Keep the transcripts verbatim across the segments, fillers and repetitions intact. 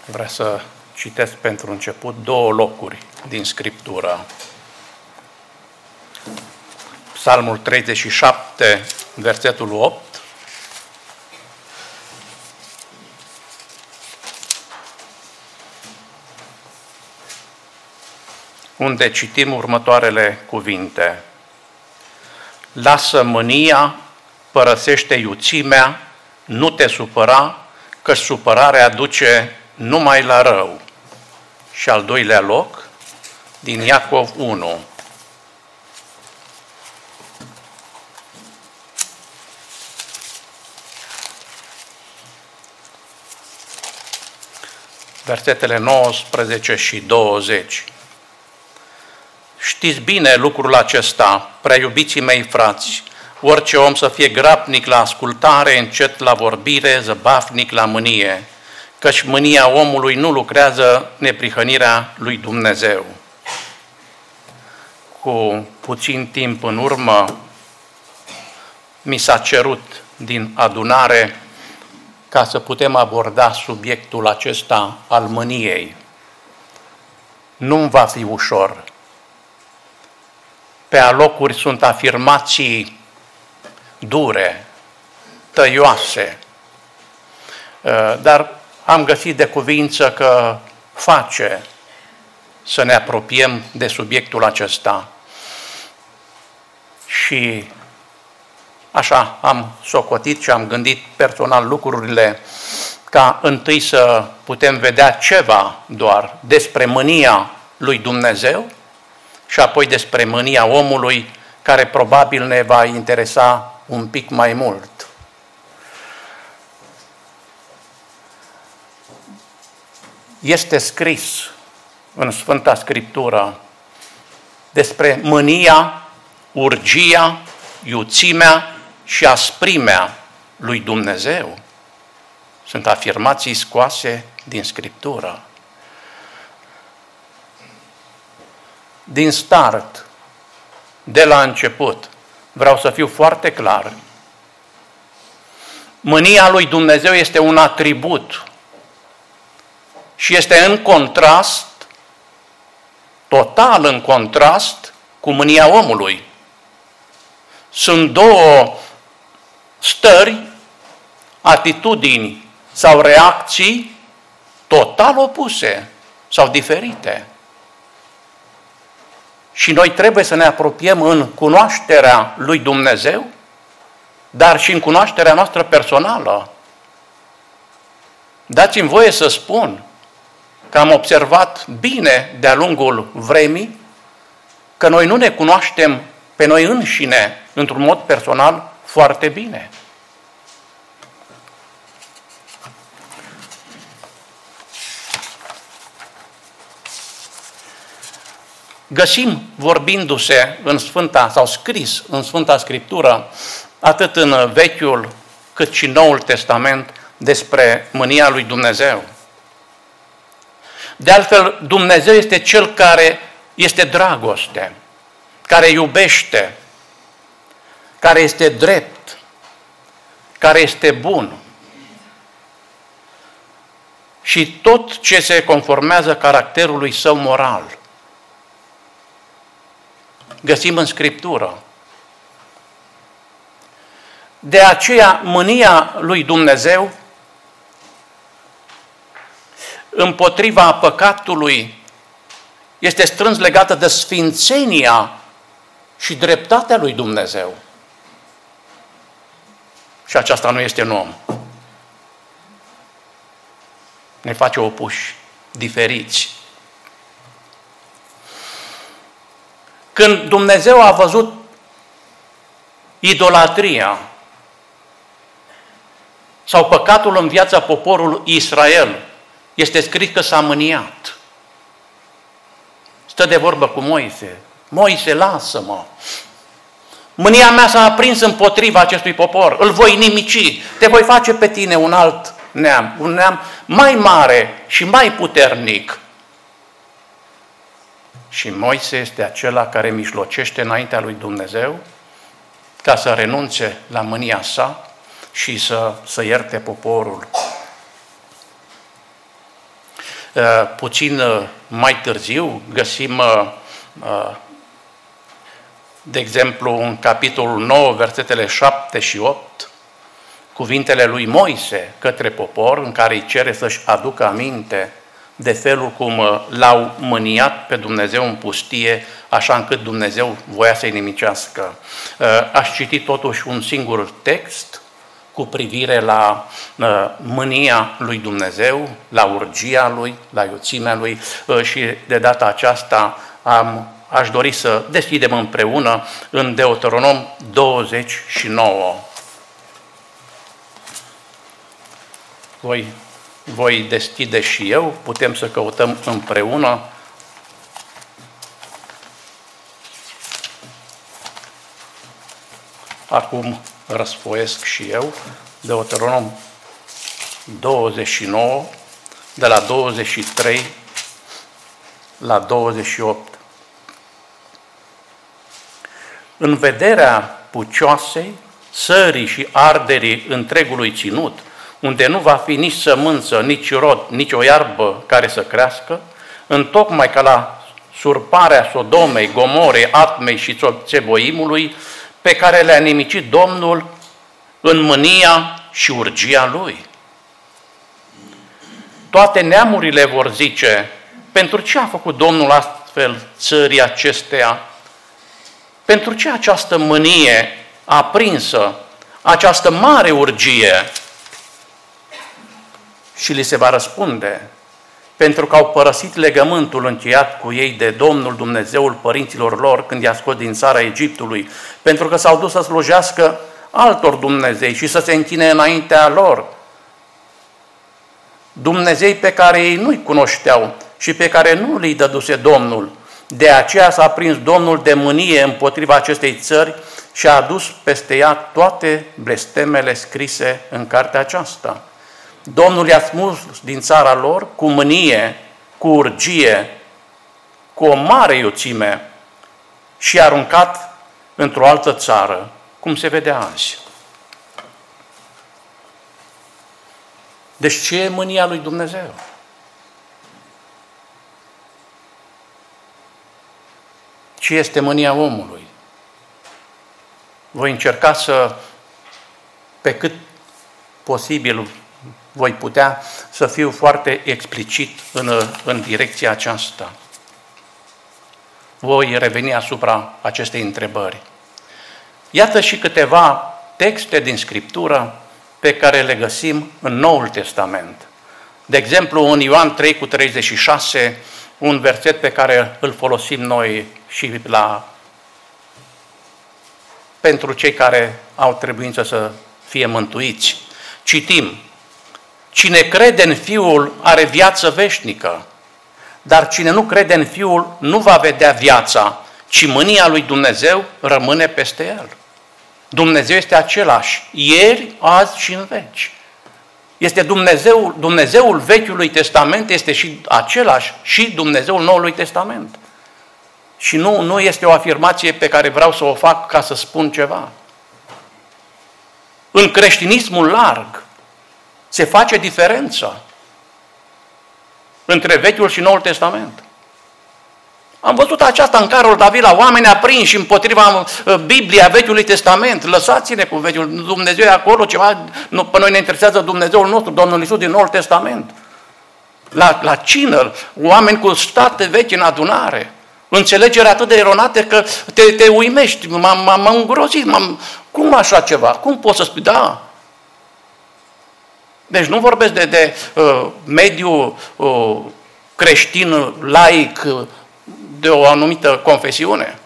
Vreau să citesc pentru început două locuri din Scriptură. Psalmul treizeci și șapte, versetul opt. Unde citim următoarele cuvinte. Lasă mânia, părăsește iuțimea, nu te supăra, că supărarea duce numai la rău. Și al doilea loc, din Iacov unu. Versetele nouăsprezece și douăzeci. Știți bine lucrul acesta, prea iubiții mei frați, orice om să fie grabnic la ascultare, încet la vorbire, zăbafnic la mânie, căci mânia omului nu lucrează neprihănirea lui Dumnezeu. Cu puțin timp în urmă, mi s-a cerut din adunare ca să putem aborda subiectul acesta al mâniei. Nu-mi va fi ușor. Pe alocuri sunt afirmații dure, tăioase, dar am găsit de cuvință că face să ne apropiem de subiectul acesta. Și așa am socotit și am gândit personal lucrurile ca întâi să putem vedea ceva doar despre mânia lui Dumnezeu și apoi despre mânia omului, care probabil ne va interesa un pic mai mult. Este scris în Sfânta Scriptură despre mânia, urgia, iuțimea și asprimea lui Dumnezeu. Sunt afirmații scoase din Scriptură. Din start, de la început, vreau să fiu foarte clar. Mânia lui Dumnezeu este un atribut și este în contrast, total în contrast, cu mânia omului. Sunt două stări, atitudini sau reacții total opuse sau diferite. Și noi trebuie să ne apropiem în cunoașterea lui Dumnezeu, dar și în cunoașterea noastră personală. Dați-mi voie să spun că am observat bine de-a lungul vremii că noi nu ne cunoaștem pe noi înșine într-un mod personal foarte bine. Găsim vorbindu-se în Sfânta, sau scris în Sfânta Scriptură, atât în Vechiul cât și Noul Testament, despre mânia lui Dumnezeu. De altfel, Dumnezeu este Cel care este dragoste, care iubește, care este drept, care este bun. Și tot ce se conformează caracterului său moral. Găsim în Scriptură. De aceea, mânia lui Dumnezeu împotriva păcatului este strâns legată de sfințenia și dreptatea lui Dumnezeu. Și aceasta nu este în om. Ne face opuși, diferiți. Când Dumnezeu a văzut idolatria sau păcatul în viața poporului Israel, este scris că s-a mâniat. Stă de vorbă cu Moise. Moise, lasă-mă. Mânia mea s-a aprins împotriva acestui popor. Îl voi nimici. Te voi face pe tine un alt neam. Un neam mai mare și mai puternic. Și Moise este acela care mijlocește înaintea lui Dumnezeu ca să renunțe la mânia sa și să, să ierte poporul. Puțin mai târziu găsim, de exemplu, în capitolul nouă, versetele șapte și opt, cuvintele lui Moise către popor, în care îi cere să-și aducă aminte de felul cum l-au mâniat pe Dumnezeu în pustie, așa încât Dumnezeu voia să-i nimicească. Aș citi totuși un singur text cu privire la mânia lui Dumnezeu, la urgia lui, la iuțimea lui și de data aceasta am, aș dori să deschidem împreună în Deuteronom douăzeci și nouă. Voi, voi deschide și eu, putem să căutăm împreună. Acum răsfoiesc și eu, Deuteronom douăzeci și nouă, de la douăzeci și trei la douăzeci și opt. În vederea pucioasei, sării și arderii întregului ținut, unde nu va fi nici sămânță, nici rod, nici o iarbă care să crească, întocmai ca la surparea Sodomei, Gomorei, Atmei și Țeboimului, pe care le-a nimicit Domnul în mânia și urgia Lui. Toate neamurile vor zice, pentru ce a făcut Domnul astfel țării acesteia? Pentru ce această mânie aprinsă, această mare urgie? Și li se va răspunde, pentru că au părăsit legământul încheiat cu ei de Domnul Dumnezeul părinților lor când i-a scos din țara Egiptului, pentru că s-au dus să slujească altor Dumnezei și să se închine înaintea lor. Dumnezei pe care ei nu-i cunoșteau și pe care nu le-i dăduse Domnul. De aceea s-a prins Domnul de mânie împotriva acestei țări și a adus peste ea toate blestemele scrise în cartea aceasta. Domnul i-a smuls din țara lor cu mânie, cu urgie, cu o mare iuțime și i-a aruncat într-o altă țară, cum se vede azi. Deci ce e mânia lui Dumnezeu? Ce este mânia omului? Voi încerca să, pe cât posibil, voi putea să fiu foarte explicit în, în direcția aceasta. Voi reveni asupra acestei întrebări. Iată și câteva texte din Scriptură pe care le găsim în Noul Testament. De exemplu, în Ioan trei cu treizeci și șase, un verset pe care îl folosim noi și la, pentru cei care au trebuință să fie mântuiți. Citim, cine crede în Fiul are viață veșnică, dar cine nu crede în Fiul nu va vedea viața, ci mânia lui Dumnezeu rămâne peste el. Dumnezeu este același, ieri, azi și în veci. Este Dumnezeul, Dumnezeul Vechiului Testament este și același și Dumnezeul Noului Testament. Și nu, nu este o afirmație pe care vreau să o fac ca să spun ceva. În creștinismul larg se face diferența între Vechiul și Noul Testament. Am văzut aceasta în carul David la oameni aprinși împotriva Biblia Vechiului Testament. Lăsați-ne cu Vechiul, Dumnezeu e acolo, ceva, nu, pe noi ne interesează Dumnezeul nostru, Domnul Iisus din Noul Testament. La, la cină, oameni cu state vechi în adunare, înțelegere atât de eronate că te, te uimești, m-am, m-am îngrozit, m-am, cum așa ceva? Cum poți să spui? Da. Deci nu vorbesc de, de uh, mediu uh, creștin, laic, uh, de o anumită confesiune.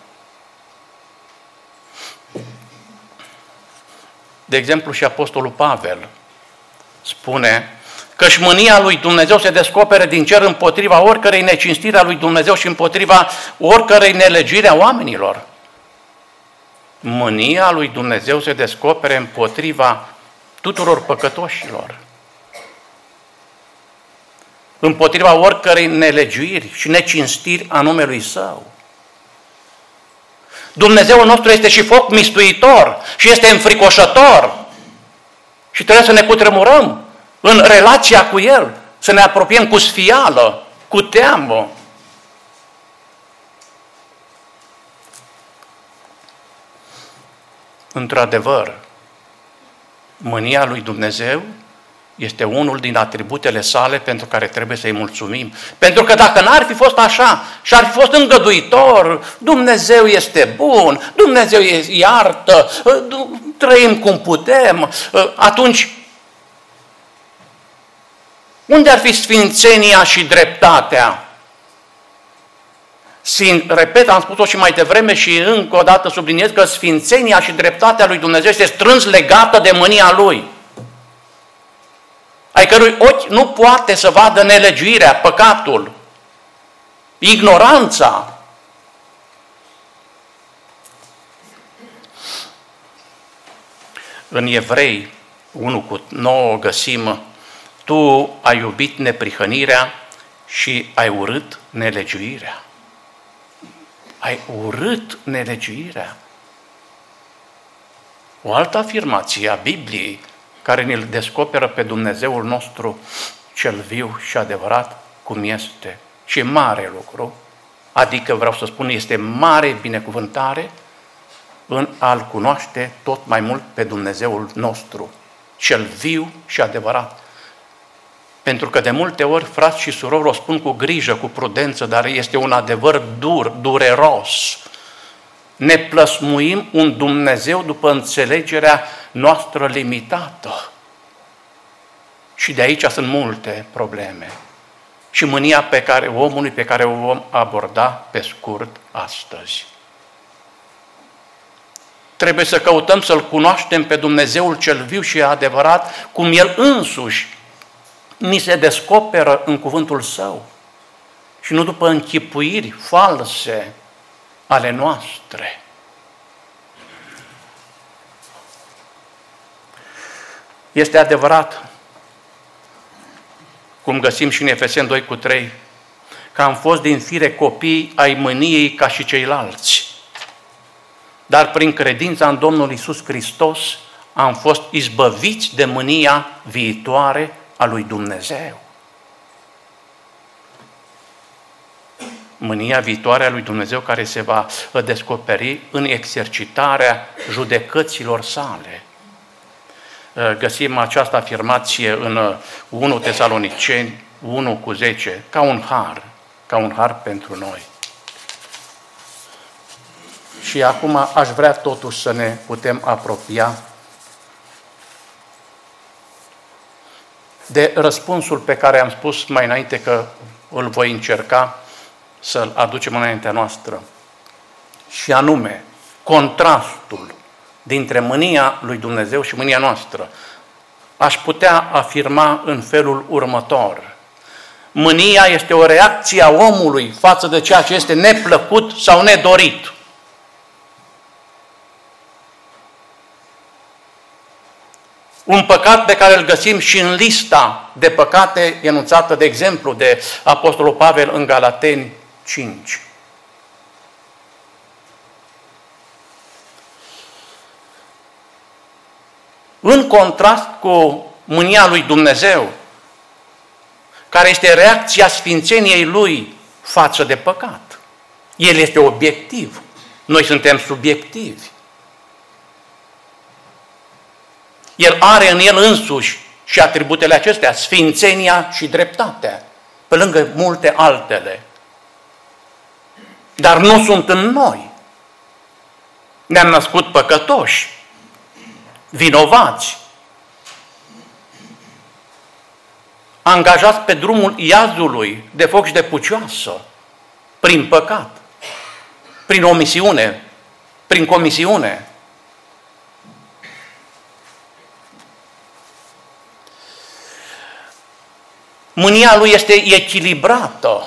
De exemplu, și Apostolul Pavel spune că și mânia lui Dumnezeu se descopere din cer împotriva oricărei necinstiri a lui Dumnezeu și împotriva oricărei nelegiri a oamenilor. Mânia lui Dumnezeu se descopere împotriva tuturor păcătoșilor, împotriva oricărei nelegiuiri și necinstiri a numelui Său. Dumnezeul nostru este și foc mistuitor și este înfricoșător și trebuie să ne cutremurăm în relația cu El, să ne apropiem cu sfială, cu teamă. Într-adevăr, mânia lui Dumnezeu este unul din atributele sale pentru care trebuie să-i mulțumim. Pentru că dacă n-ar fi fost așa și ar fi fost îngăduitor, Dumnezeu este bun, Dumnezeu iartă, trăim cum putem, atunci unde ar fi sfințenia și dreptatea? Repet, am spus-o și mai devreme și încă o dată subliniez că sfințenia și dreptatea lui Dumnezeu este strâns legată de mânia Lui, ai cărui ochi nu poate să vadă nelegiuirea, păcatul, ignoranța. În Evrei unu cu nouă găsim: tu ai iubit neprihănirea și ai urât nelegiuirea. Ai urât nelegiuirea. O altă afirmație a Bibliei care ne-l descoperă pe Dumnezeul nostru cel viu și adevărat cum este. Și mare lucru, adică vreau să spun, este mare binecuvântare în a-L cunoaște tot mai mult pe Dumnezeul nostru, cel viu și adevărat. Pentru că de multe ori, frați și surori, o spun cu grijă, cu prudență, dar este un adevăr dur, dureros. Ne plăsmuim un Dumnezeu după înțelegerea noastră limitată. Și de aici sunt multe probleme. Și mânia pe care, omului pe care o vom aborda pe scurt astăzi. Trebuie să căutăm să-L cunoaștem pe Dumnezeul cel viu și adevărat, cum El însuși ni se descoperă în cuvântul Său și nu după închipuiri false ale noastre. Este adevărat, cum găsim și în Efeseni doi cu trei, că am fost din fire copii ai mâniei ca și ceilalți, dar prin credința în Domnul Iisus Hristos am fost izbăviți de mânia viitoare a lui Dumnezeu. Mânia viitoare a lui Dumnezeu care se va descoperi în exercitarea judecăților sale. Găsim această afirmație în unu Tesaloniceni unu cu zece, ca un har, ca un har pentru noi. Și acum aș vrea totuși să ne putem apropia de răspunsul pe care am spus mai înainte că îl voi încerca să-l aducem înaintea noastră. Și anume, contrastul dintre mânia lui Dumnezeu și mânia noastră. Aș putea afirma în felul următor. Mânia este o reacție a omului față de ceea ce este neplăcut sau nedorit. Un păcat pe care îl găsim și în lista de păcate enunțată, de exemplu, de Apostolul Pavel în Galateni cinci. În contrast cu mânia lui Dumnezeu, care este reacția sfințeniei Lui față de păcat. El este obiectiv. Noi suntem subiectivi. El are în El însuși și atributele acestea, sfințenia și dreptatea, pe lângă multe altele. Dar nu sunt în noi. Ne-am născut păcătoși, vinovați, angajați pe drumul iazului de foc și de pucioasă, prin păcat, prin omisiune, prin comisiune. Mânia lui este echilibrată.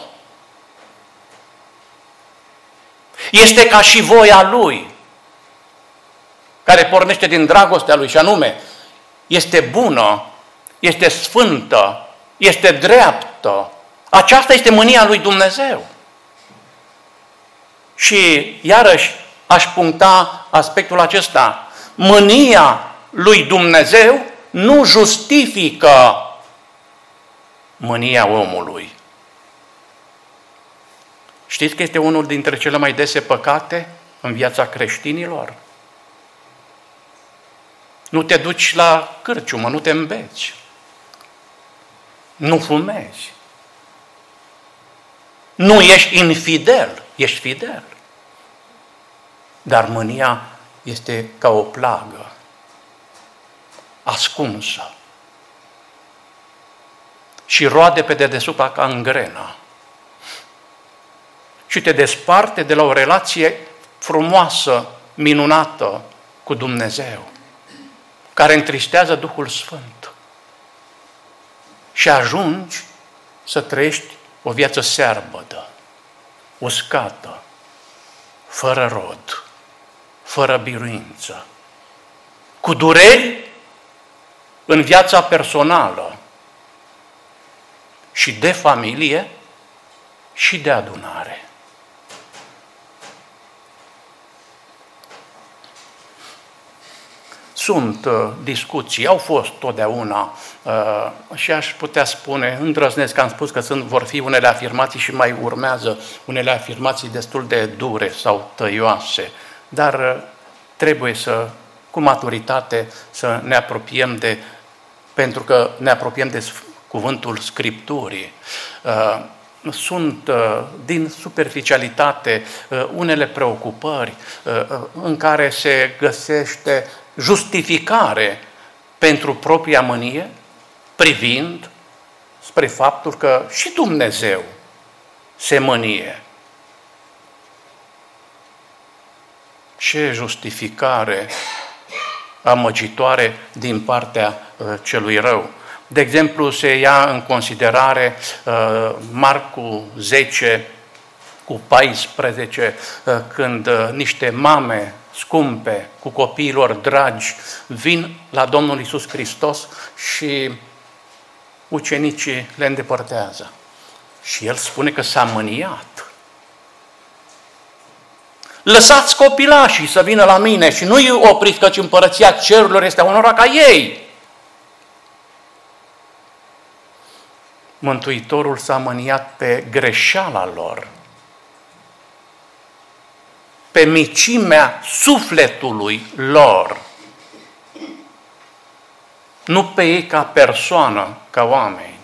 Este ca și voia lui, care pornește din dragostea lui, și anume, este bună, este sfântă, este dreaptă. Aceasta este mânia lui Dumnezeu. Și iarăși aș puncta aspectul acesta. Mânia lui Dumnezeu nu justifică mânia omului. Știți că este unul dintre cele mai dese păcate în viața creștinilor? Nu te duci la cârciumă, nu te îmbeți. Nu fumezi. Nu ești infidel, ești fidel. Dar mânia este ca o plagă, ascunsă. Și roade pe dedesubt ca îngrena. Și te desparte de la o relație frumoasă, minunată cu Dumnezeu, care întristează Duhul Sfânt. Și ajungi să trăiești o viață searbădă, uscată, fără rod, fără biruință, cu dureri în viața personală și de familie și de adunare. Sunt uh, discuții, au fost totdeauna uh, și aș putea spune, îndrăznesc că am spus că sunt, vor fi unele afirmații și mai urmează unele afirmații destul de dure sau tăioase, dar uh, trebuie să, cu maturitate, să ne apropiem de, pentru că ne apropiem de cuvântul Scripturii. Uh, Sunt uh, din superficialitate uh, unele preocupări uh, în care se găsește justificare pentru propria mânie, privind spre faptul că și Dumnezeu se mânie. Ce justificare amăgitoare din partea uh, celui rău. De exemplu, se ia în considerare uh, Marcu zece cu paisprezece, uh, când uh, niște mame scumpe cu copiilor dragi vin la Domnul Iisus Hristos și ucenicii le îndepărtează. Și El spune că s-a mâniat. Lăsați copilașii să vină la mine și nu-i opriți, căci împărăția cerurilor este a unora ca ei. Mântuitorul s-a mâniat pe greșeala lor, pe micimea sufletului lor, nu pe ei ca persoană, ca oameni.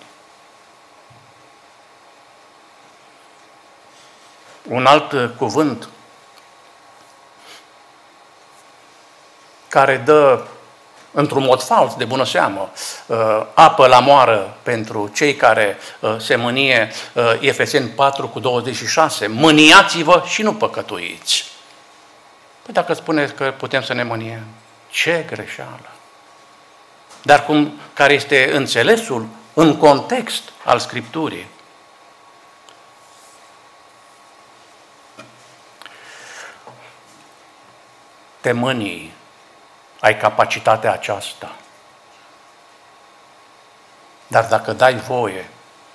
Un alt cuvânt care dă într-un mod fals, de bună seamă, apă la moară pentru cei care se mânie, Efeseni patru cu douăzeci și șase, mâniați-vă și nu păcătuiți. Păi dacă spuneți că putem să ne mâniem, ce greșeală! Dar cum, care este înțelesul în context al Scripturii? Te mânii, ai capacitatea aceasta. Dar dacă dai voie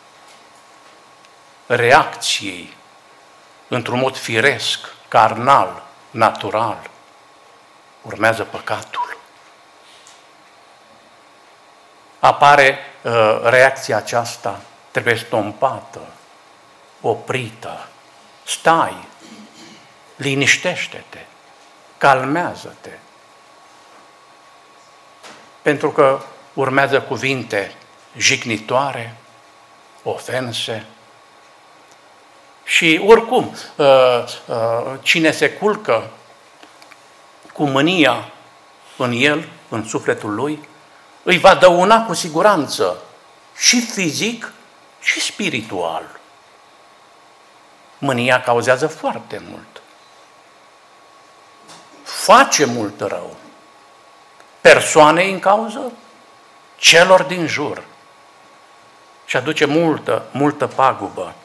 reacției într-un mod firesc, carnal, natural, urmează păcatul. Apare uh, reacția aceasta, trebuie stompată, oprită. Stai, liniștește-te, calmează-te. Pentru că urmează cuvinte jignitoare, ofense. Și oricum, cine se culcă cu mânia în el, în sufletul lui, îi va dăuna cu siguranță și fizic și spiritual. Mânia cauzează foarte mult. Face mult rău. Persoanei în cauză, celor din jur. Și aduce multă, multă pagubă.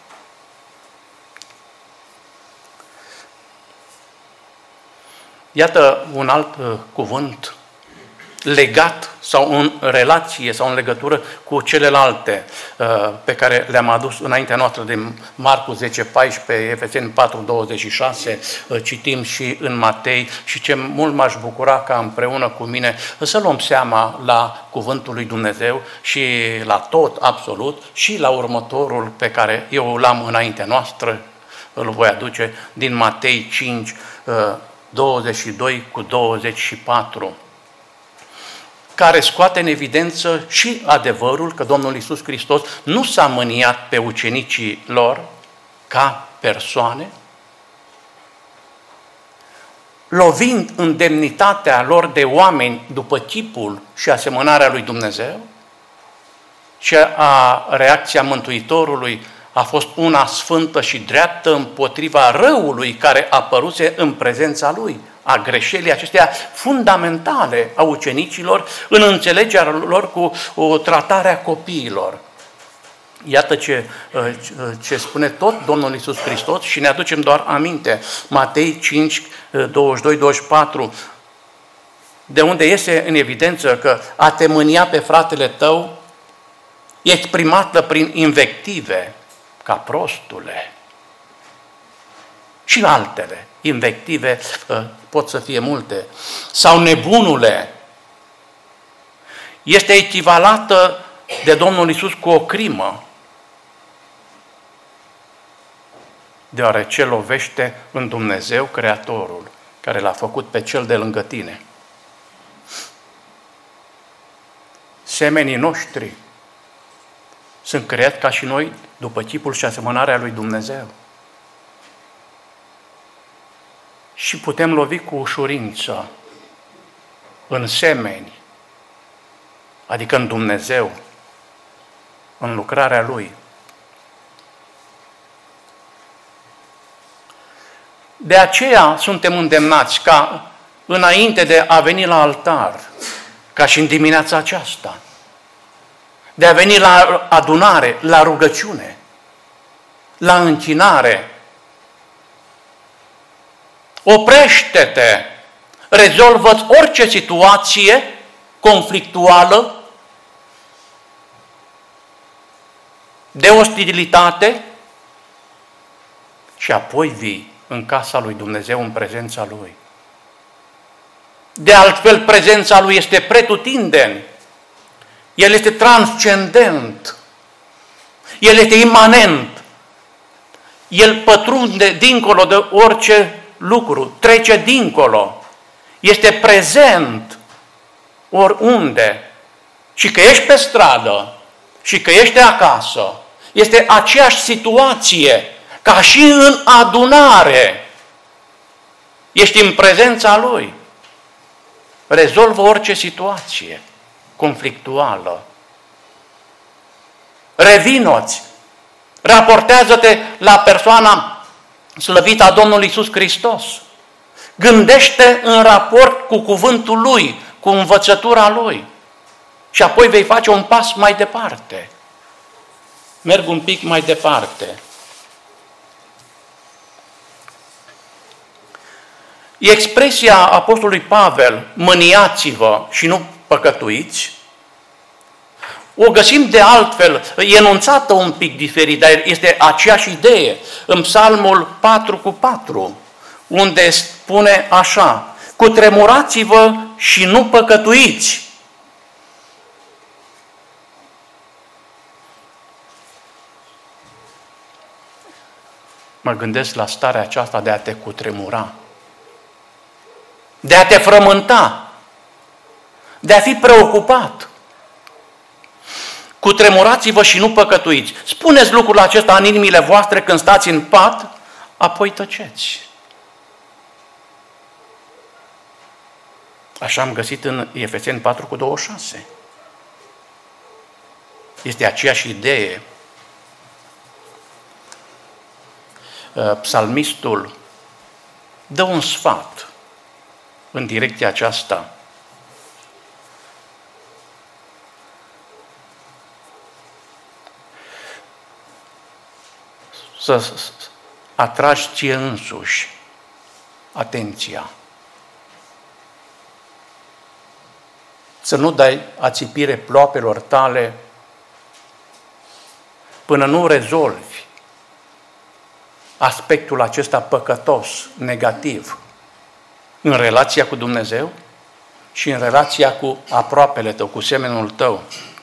Iată un alt uh, cuvânt legat sau în relație sau în legătură cu celelalte pe care le-am adus înaintea noastră din Marcu zece paisprezece, Efeseni patru douăzeci și șase, citim și în Matei și ce mult m-aș bucura ca împreună cu mine să luăm seama la cuvântul lui Dumnezeu și la tot, absolut, și la următorul pe care eu l-am înaintea noastră, îl voi aduce din Matei cinci, douăzeci și doi cu douăzeci și patru, care scoate în evidență și adevărul că Domnul Iisus Hristos nu s-a mâniat pe ucenicii lor ca persoane, lovind în demnitatea lor de oameni după chipul și asemănarea lui Dumnezeu, și a reacția Mântuitorului a fost una sfântă și dreaptă împotriva răului care apăruse în prezența lui, a greșelii acestea fundamentale a ucenicilor în înțelegerea lor cu o tratare a copiilor. Iată ce, ce spune tot Domnul Iisus Hristos și ne aducem doar aminte. Matei cinci, douăzeci și doi douăzeci și patru, de unde iese în evidență că a te mânia pe fratele tău e exprimată prin invective, ca prostule. Și altele, invective pot să fie multe. Sau nebunule, este echivalată de Domnul Iisus cu o crimă, deoarece lovește în Dumnezeu Creatorul, care l-a făcut pe cel de lângă tine. Semenii noștri sunt creați ca și noi după chipul și asemănarea lui Dumnezeu. Și putem lovi cu ușurință în semeni, adică în Dumnezeu, în lucrarea Lui. De aceea suntem îndemnați ca înainte de a veni la altar, ca și în dimineața aceasta, de a veni la adunare, la rugăciune, la închinare, oprește-te, rezolvă-ți orice situație conflictuală, de ostilitate și apoi vii în casa lui Dumnezeu, în prezența Lui. De altfel, prezența Lui este pretutindeni. El este transcendent. El este imanent. El pătrunde dincolo de orice lucru, trece dincolo. Este prezent oriunde. Și că ești pe stradă, și că ești acasă, este aceeași situație ca și în adunare. Ești în prezența Lui. Rezolvă orice situație conflictuală. Revino-ți, raportează-te la persoana slăvită a Domnului Iisus Hristos. Gândește în raport cu cuvântul Lui, cu învățătura Lui. Și apoi vei face un pas mai departe. Merg un pic mai departe. Expresia apostolului Pavel, mâniați-vă și nu păcătuiți, o găsim de altfel, e enunțată un pic diferit, dar este aceeași idee, în Psalmul patru cu patru, unde spune așa: cutremurați-vă și nu păcătuiți. Mă gândesc la starea aceasta de a te cutremura, de a te frământa, de a fi preocupat. Cutremurați-vă și nu păcătuiți. Spuneți lucrul acesta în inimile voastre când stați în pat, apoi tăceți. Așa am găsit în Efeseni patru cu douăzeci și șase. Este aceeași idee. Psalmistul dă un sfat în direcția aceasta. Să atragi ție însuși atenția. să nu dai ațipire ploapelor tale până nu rezolvi aspectul acesta păcătos, negativ, în relația cu Dumnezeu și în relația cu aproapele tău, cu semenul tău.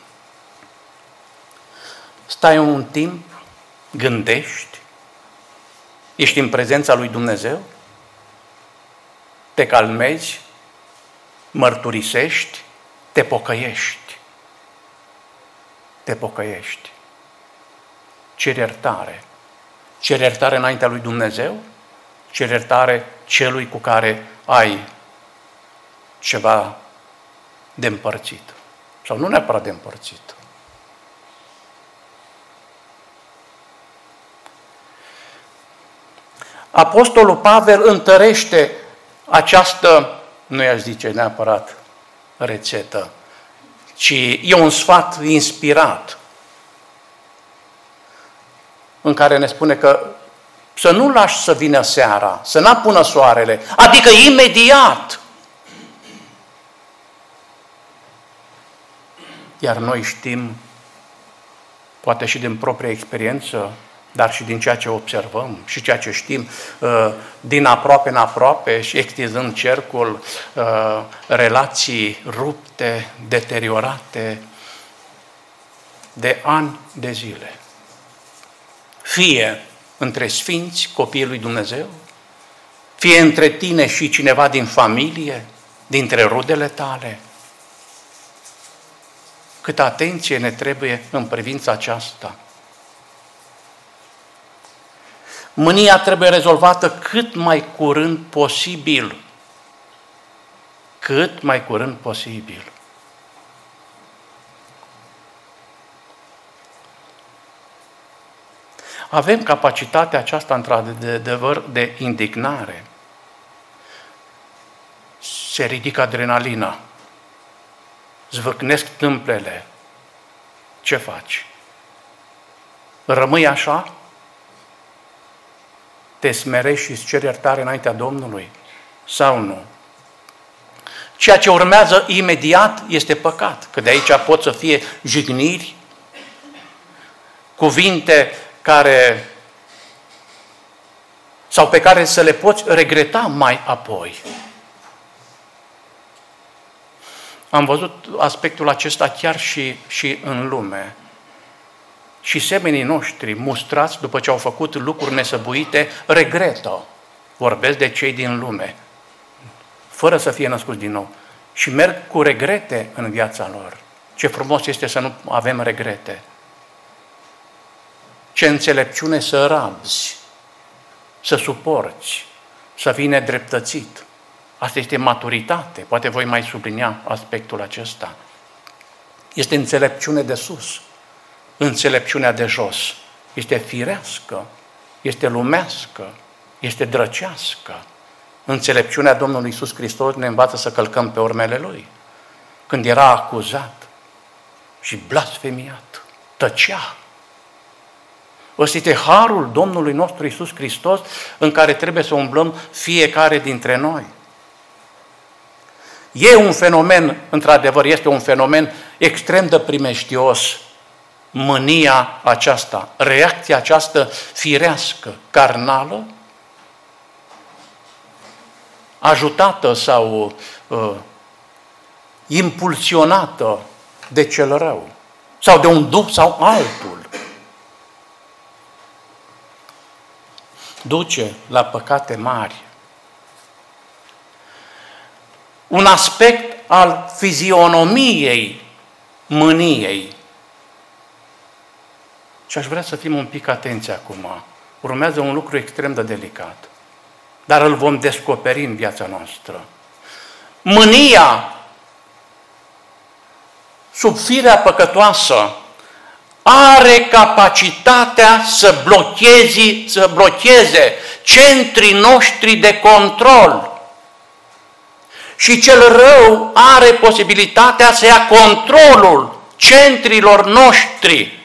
Stai un timp, gândești, ești în prezența lui Dumnezeu, te calmezi, mărturisești, te pocăiești. Te pocăiești. Ceri iertare. Ceri iertare înaintea lui Dumnezeu, ceri iertare celui cu care ai ceva de împărțit. Sau nu neapărat de împărțit. Apostolul Pavel întărește această, nu i-aș zice neapărat rețetă, ci e un sfat inspirat în care ne spune că să nu lași să vină seara, să n-apună soarele, adică imediat. Iar noi știm, poate și din propria experiență, dar și din ceea ce observăm și ceea ce știm din aproape în aproape și extinzând cercul, relații rupte, deteriorate de ani de zile. Fie între sfinți, copiii lui Dumnezeu, fie între tine și cineva din familie, dintre rudele tale. Câtă atenție ne trebuie în privința aceasta. Mânia trebuie rezolvată cât mai curând posibil. Cât mai curând posibil. Avem capacitatea aceasta, într-adevăr, de indignare. Se ridică adrenalina. Zvâcnesc tâmplele. Ce faci? Rămâi așa? Te smerești și îți ceri iertare înaintea Domnului? Sau nu? Ceea ce urmează imediat este păcat, că de aici pot să fie jigniri, cuvinte care sau pe care să le poți regreta mai apoi. Am văzut aspectul acesta chiar și, și în lume. Și semenii noștri, mustrați după ce au făcut lucruri nesăbuite, regretă. Vorbesc de cei din lume, fără să fie născuți din nou. Și merg cu regrete în viața lor. Ce frumos este să nu avem regrete. Ce înțelepciune să rabzi, să suporți, să fii nedreptățit. Asta este maturitate. Poate voi mai sublinia aspectul acesta. Este înțelepciune de sus. Înțelepciunea de jos este firească, este lumească, este drăcească. Înțelepciunea Domnului Iisus Hristos ne învață să călcăm pe urmele Lui. Când era acuzat și blasfemiat, tăcea. Ăsta este harul Domnului nostru Iisus Hristos în care trebuie să umblăm fiecare dintre noi. E un fenomen, într-adevăr, este un fenomen extrem de primeștios, mânia aceasta, reacția aceasta firească, carnală, ajutată sau uh, impulsionată de cel rău sau de un duh sau altul. Duce la păcate mari. Un aspect al fizionomiei mâniei. Și aș vrea să fim un pic atenți acum. Urmează un lucru extrem de delicat. Dar îl vom descoperi în viața noastră. Mânia, sub firea păcătoasă, are capacitatea să blocheze, să blocheze centrii noștri de control. Și cel rău are posibilitatea să ia controlul centrilor noștri.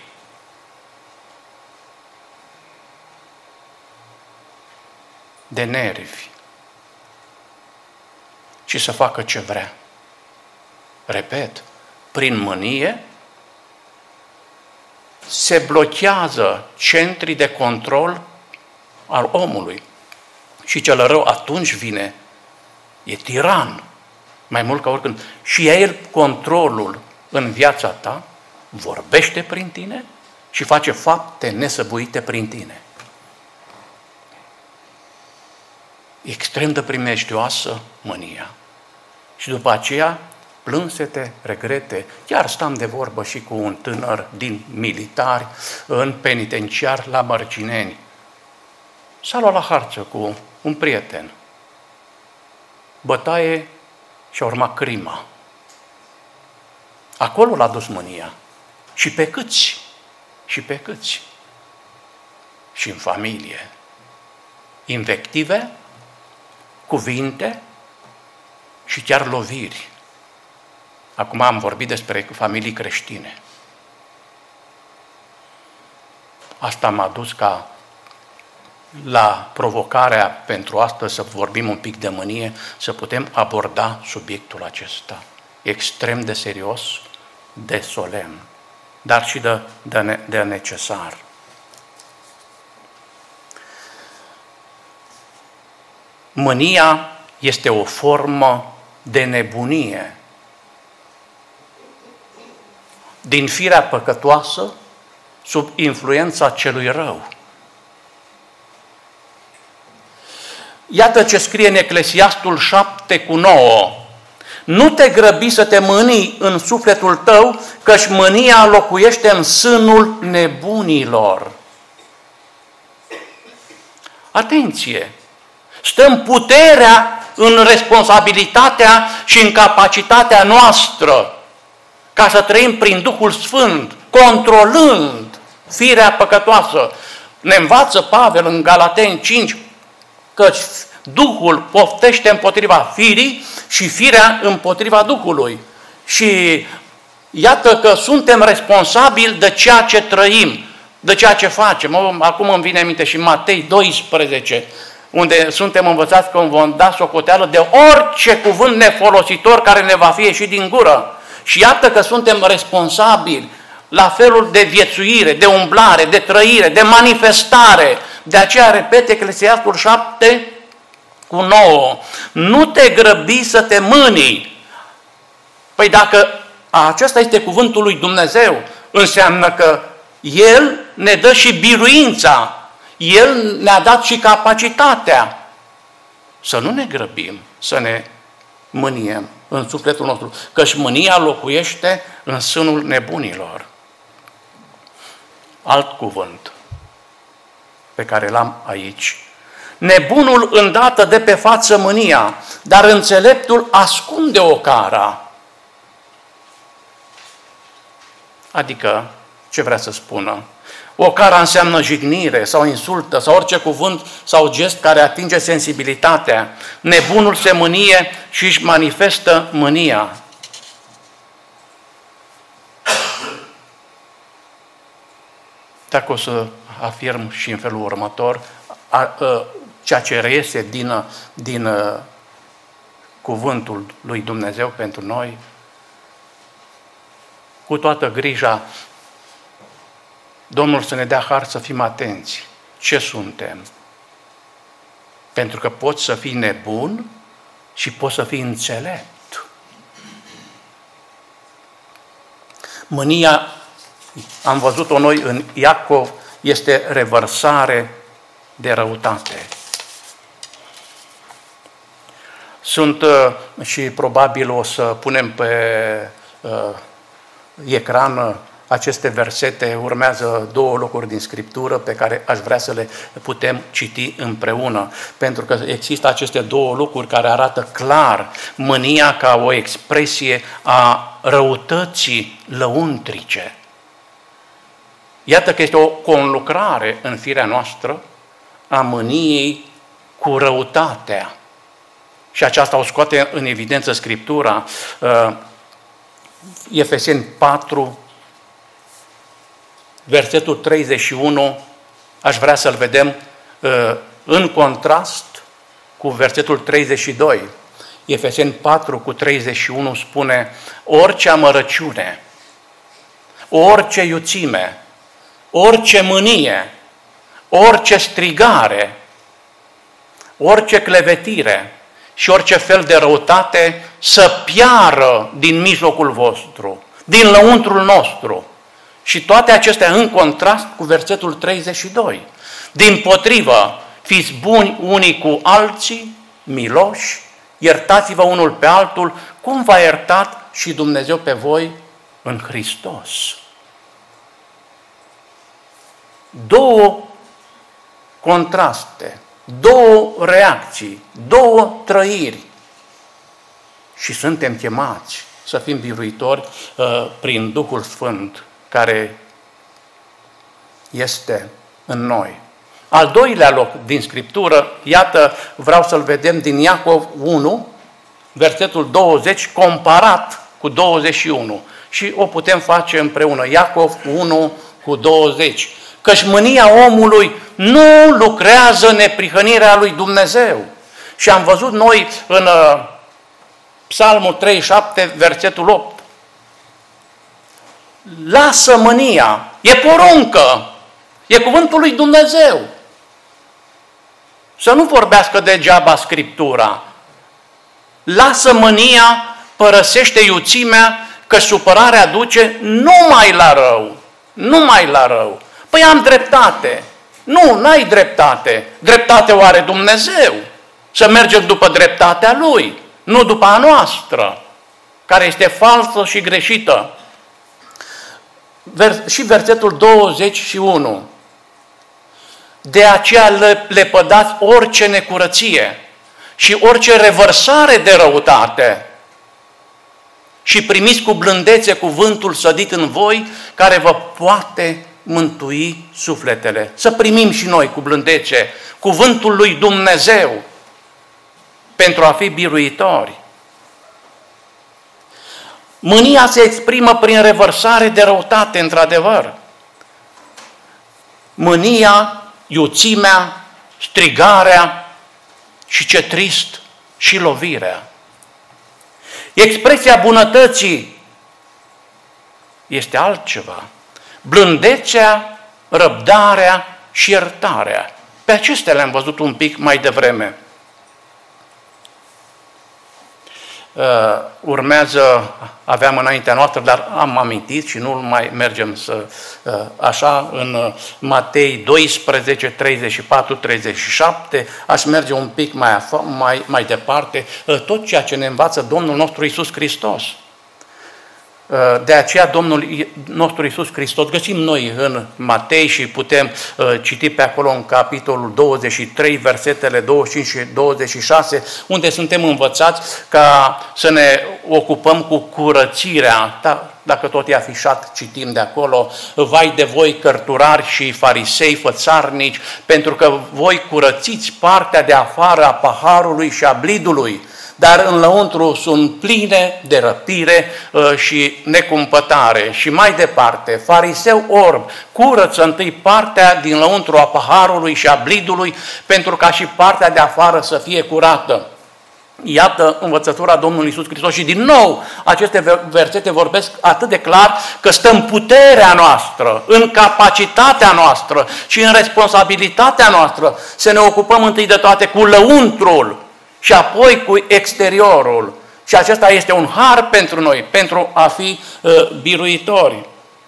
De nervi și să facă ce vrea. Repet, prin mânie se blochează centrii de control al omului. Și cel rău atunci vine, e tiran, mai mult ca oricând. Și ia el controlul în viața ta, vorbește prin tine și face fapte nesăbuite prin tine. Extrem de primejdioasă mânia. Și după aceea, plânsete, regrete. Chiar stam de vorbă și cu un tânăr din militari în penitenciar la Mărgineni. S-a luat la harță cu un prieten. Bătaie și-a urmat crima. Acolo l-a dus mânia. Și pe câți? Și pe câți? Și în familie. Invective, cuvinte și chiar loviri. Acum am vorbit despre familii creștine. Asta m-a dus ca la provocarea pentru astăzi să vorbim un pic de mânie, să putem aborda subiectul acesta. Extrem de serios, de solemn, dar și de, de, de necesar. Mânia este o formă de nebunie. Din firea păcătoasă, sub influența celui rău. Iată ce scrie în Eclesiastul șapte cu nouă. Nu te grăbi să te mânii în sufletul tău, căci mânia locuiește în sânul nebunilor. Atenție! Stăm puterea în responsabilitatea și în capacitatea noastră ca să trăim prin Duhul Sfânt, controlând firea păcătoasă. Ne învață Pavel în Galateni cinci, căci Duhul poftește împotriva firii și firea împotriva Duhului. Și iată că suntem responsabili de ceea ce trăim, de ceea ce facem. Acum îmi vine aminte și Matei doisprezece, unde suntem învățați că vom da socoteală de orice cuvânt nefolositor care ne va fi ieșit din gură. Și iată că suntem responsabili la felul de viețuire, de umblare, de trăire, de manifestare. De aceea repete Eclesiastul șapte cu nouă. Nu te grăbi să te mânii. Păi dacă acesta este cuvântul lui Dumnezeu, înseamnă că El ne dă și biruința. El ne-a dat și capacitatea să nu ne grăbim, să ne mâniem în sufletul nostru, căci mânia locuiește în sânul nebunilor. Alt cuvânt pe care l-am aici. Nebunul îndată de pe față mânia, dar înțeleptul ascunde ocara. Adică, ce vrea să spună? Ocara înseamnă jignire sau insultă sau orice cuvânt sau gest care atinge sensibilitatea. Nebunul se mânie și își manifestă mânia. Dacă o să afirm și în felul următor, a, a, ceea ce reiese din, din a, cuvântul lui Dumnezeu pentru noi, cu toată grija, Domnul să ne dea har să fim atenți. Ce suntem? Pentru că poți să fii nebun și poți să fii înțelept. Mânia, am văzut-o noi în Iacov, este revărsare de răutate. Sunt, și probabil o să punem pe uh, ecran aceste versete, urmează două locuri din Scriptură pe care aș vrea să le putem citi împreună, pentru că există aceste două lucruri care arată clar mânia ca o expresie a răutății lăuntrice. Iată că este o conlucrare în firea noastră a mâniei cu răutatea. Și aceasta o scoate în evidență Scriptura. Efeseni patru, versetul treizeci și unu, aș vrea să-l vedem în contrast cu versetul treizeci și doi. Efeseni patru cu treizeci și unu spune: orice amărăciune, orice iuțime, orice mânie, orice strigare, orice clevetire și orice fel de răutate să piară din mijlocul vostru, din lăuntrul nostru. Și toate acestea în contrast cu versetul treizeci și doi. Dimpotrivă, fiți buni unii cu alții, miloși, iertați-vă unul pe altul, cum v-a iertat și Dumnezeu pe voi în Hristos. Două contraste, două reacții, două trăiri. Și suntem chemați să fim biruitori uh, prin Duhul Sfânt care este în noi. Al doilea loc din Scriptură, iată, vreau să-l vedem din Iacov unu, versetul douăzeci, comparat cu douăzeci și unu. Și o putem face împreună. Iacov unu cu douăzeci. Căci mânia omului nu lucrează neprihănirea lui Dumnezeu. Și am văzut noi în uh, Psalmul treizeci și șapte, versetul opt. Lasă mânia, e poruncă, e cuvântul lui Dumnezeu. Să nu vorbească degeaba Scriptura. Lasă mânia, părăsește iuțimea, că supărarea duce numai la rău. Numai la rău. Păi am dreptate. Nu, n-ai dreptate. Dreptate o are Dumnezeu. Să mergem după dreptatea Lui, nu după a noastră, care este falsă și greșită. Și versetul douăzeci și unu. De aceea le, le pădați orice necurăție și orice revărsare de răutate și primiți cu blândețe cuvântul sădit în voi, care vă poate mântui sufletele. Să primim și noi cu blândețe cuvântul lui Dumnezeu pentru a fi biruitori. Mânia se exprimă prin revărsare de răutate, într-adevăr. Mânia, iuțimea, strigarea și, ce trist, și lovirea. Expresia bunătății este altceva. Blândețea, răbdarea și iertarea. Pe acestea le-am văzut un pic mai devreme. Uh, urmează, aveam înaintea noastră, dar am amintit și nu mai mergem să uh, așa, în uh, Matei doisprezece, treizeci și patru, treizeci și șapte, aș merge un pic mai, mai, mai departe, uh, tot ceea ce ne învață Domnul nostru Iisus Hristos. De aceea Domnul nostru Iisus Hristos, găsim noi în Matei și putem uh, citi pe acolo în capitolul douăzeci și trei, versetele douăzeci și cinci și douăzeci și șase, unde suntem învățați ca să ne ocupăm cu curățirea. Da, dacă tot e afișat, citim de acolo: vai de voi, cărturari și farisei fățarnici, pentru că voi curățiți partea de afară a paharului și a blidului, dar în lăuntru sunt pline de răpire uh, și necumpătare. Și mai departe, fariseu orb, curăță întâi partea din lăuntru a paharului și a blidului, pentru ca și partea de afară să fie curată. Iată învățătura Domnului Iisus Hristos și din nou aceste versete vorbesc atât de clar că stă în puterea noastră, în capacitatea noastră și în responsabilitatea noastră să ne ocupăm întâi de toate cu lăuntrul și apoi cu exteriorul. Și acesta este un har pentru noi, pentru a fi uh, biruitori.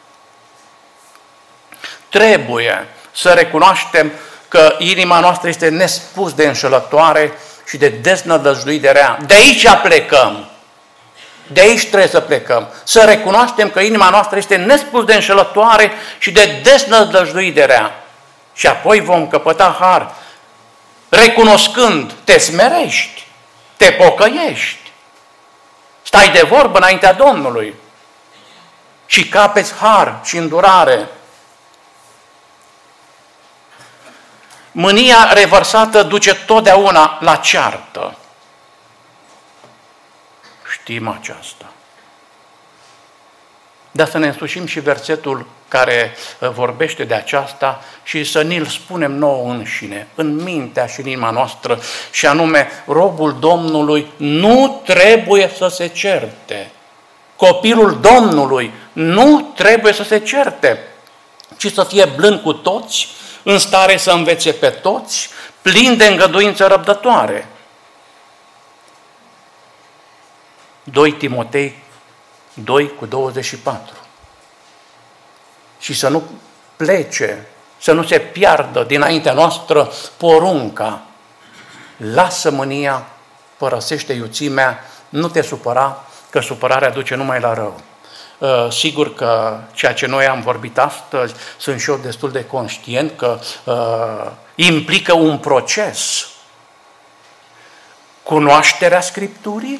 Trebuie să recunoaștem că inima noastră este nespus de înșelătoare și de deznădăjduit de rea. De aici plecăm. De aici trebuie să plecăm. Să recunoaștem că inima noastră este nespus de înșelătoare și de deznădăjduit de rea. Și apoi vom căpăta har. Recunoscând, te smerești, te pocăiești, stai de vorbă înaintea Domnului și capeți har și îndurare. Mânia revărsată duce totdeauna la ceartă. Știm aceasta. Dar să ne însușim și versetul care vorbește de aceasta și să ni-l spunem nouă înșine, în mintea și în inima noastră, și anume, robul Domnului nu trebuie să se certe. Copilul Domnului nu trebuie să se certe, ci să fie blând cu toți, în stare să învețe pe toți, plin de îngăduință răbdătoare. doi Timotei doi cu douăzeci și patru. Și să nu plece, să nu se piardă dinaintea noastră porunca: lasă mânia, părăsește iuțimea, nu te supăra, că supărarea duce numai la rău. Uh, sigur că ceea ce noi am vorbit astăzi, sunt și eu destul de conștient că uh, implică un proces. Cunoașterea Scripturii,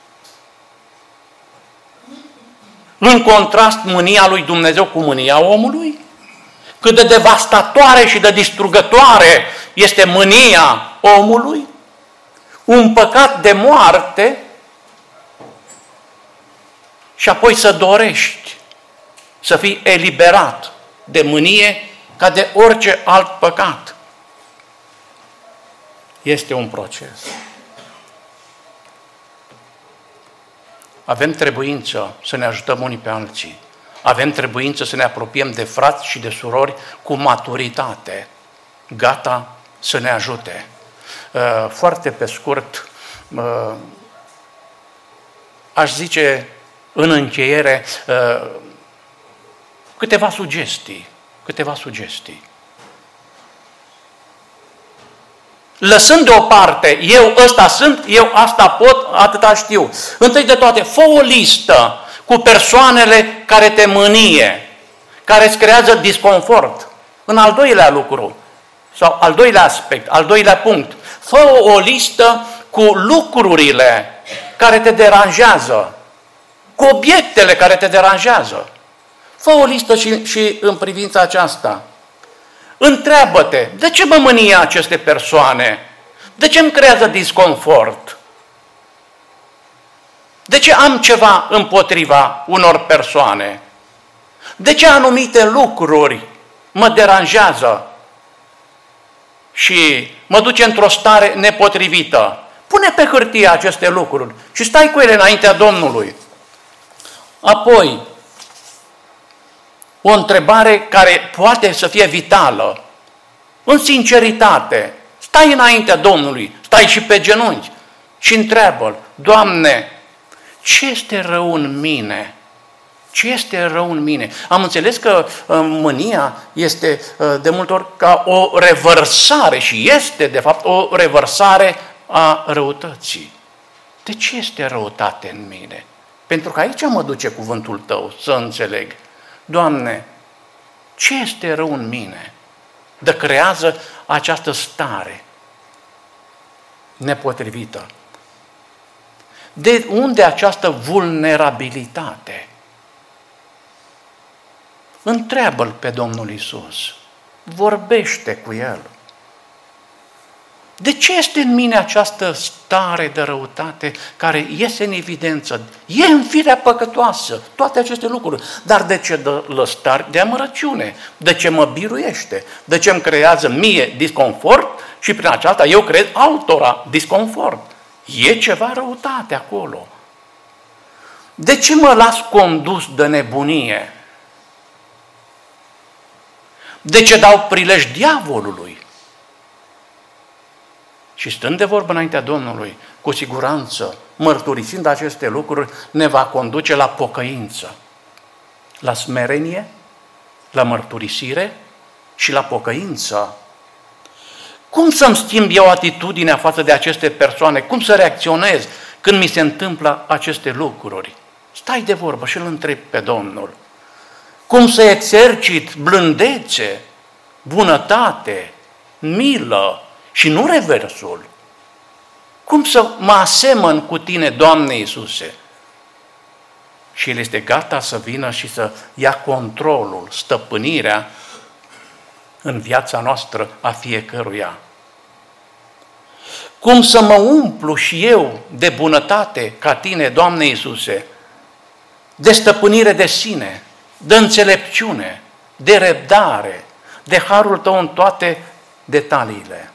în contrast mânia lui Dumnezeu cu mânia omului, cât de devastatoare și de distrugătoare este mânia omului, un păcat de moarte, și apoi să dorești să fii eliberat de mânie ca de orice alt păcat. Este un proces. Avem trebuință să ne ajutăm unii pe alții. Avem trebuință să ne apropiem de frați și de surori cu maturitate, gata să ne ajute. Foarte pe scurt, aș zice în încheiere câteva sugestii, câteva sugestii. Lăsând deoparte, eu ăsta sunt, eu asta pot, atâta știu. Întâi de toate, fă o listă cu persoanele care te mânie, care îți creează disconfort. În al doilea lucru, sau al doilea aspect, al doilea punct, fă o listă cu lucrurile care te deranjează, cu obiectele care te deranjează. Fă o listă și, și în privința aceasta. Întreabă-te, de ce mă mânie aceste persoane? De ce îmi creează disconfort? De ce am ceva împotriva unor persoane? De ce anumite lucruri mă deranjează și mă duce într-o stare nepotrivită? Pune pe hârtie aceste lucruri și stai cu ele înaintea Domnului. Apoi, o întrebare care poate să fie vitală, în sinceritate, stai înaintea Domnului, stai și pe genunchi și întreabă-L: Doamne, ce este rău în mine? Ce este rău în mine? Am înțeles că uh, mânia este uh, de multe ori ca o revărsare, și este de fapt o revărsare a răutății. De ce este răutate în mine? Pentru că aici mă duce cuvântul Tău să înțeleg. Doamne, ce este rău în mine? De creează această stare nepotrivită. De unde această vulnerabilitate? Întreabă-L pe Domnul Iisus. Vorbește cu El. De ce este în mine această stare de răutate care iese în evidență? E în firea păcătoasă, toate aceste lucruri. Dar de ce dă lăstari de amărăciune? De ce mă biruiește? De ce îmi creează mie disconfort și prin aceasta eu creez altora disconfort? E ceva răutate acolo. De ce mă las condus de nebunie? De ce dau prilej diavolului? Și stând de vorbă înaintea Domnului, cu siguranță, mărturisind aceste lucruri, ne va conduce la pocăință, la smerenie, la mărturisire și la pocăință. Cum să-mi schimb eu atitudinea față de aceste persoane? Cum să reacționez când mi se întâmplă aceste lucruri? Stai de vorbă și îl întrebi pe Domnul. Cum să exercit blândețe, bunătate, milă și nu reversul? Cum să mă asemăn cu Tine, Doamne Iisuse? Și El este gata să vină și să ia controlul, stăpânirea în viața noastră a fiecăruia. Cum să mă umplu și eu de bunătate ca Tine, Doamne Iisuse? de stăpânire de sine, de înțelepciune, de răbdare, de harul tău în toate detaliile.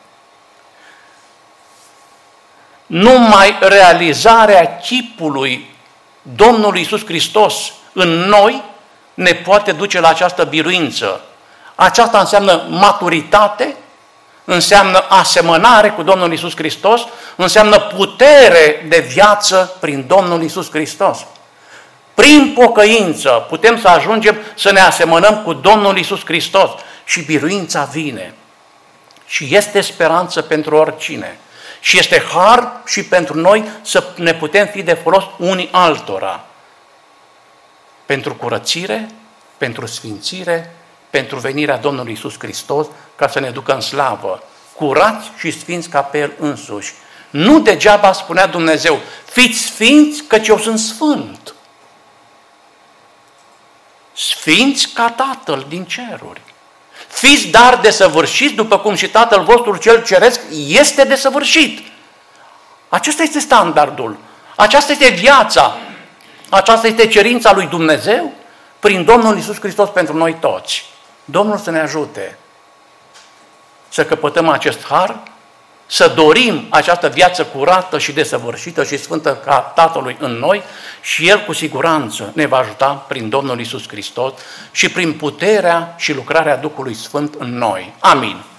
Numai realizarea chipului Domnului Iisus Hristos în noi ne poate duce la această biruință. Aceasta înseamnă maturitate, înseamnă asemănare cu Domnul Iisus Hristos, înseamnă putere de viață prin Domnul Iisus Hristos. Prin pocăință putem să ajungem să ne asemănăm cu Domnul Iisus Hristos și biruința vine. Și este speranță pentru oricine. Și este har și pentru noi să ne putem fi de folos unii altora. Pentru curățire, pentru sfințire, pentru venirea Domnului Iisus Hristos, ca să ne ducă în slavă, curați și sfinți ca pe El însuși. Nu degeaba spunea Dumnezeu, fiți sfinți căci eu sunt sfânt. Sfinți ca Tatăl din ceruri. Fiți dar desăvârșiți după cum și Tatăl vostru cel ceresc este desăvârșit. Acesta este standardul. Aceasta este viața. Aceasta este cerința lui Dumnezeu prin Domnul Iisus Hristos pentru noi toți. Domnul să ne ajute să căpătăm acest har, să dorim această viață curată și desăvârșită și sfântă ca Tatălui în noi și El cu siguranță ne va ajuta prin Domnul Iisus Hristos și prin puterea și lucrarea Duhului Sfânt în noi. Amin.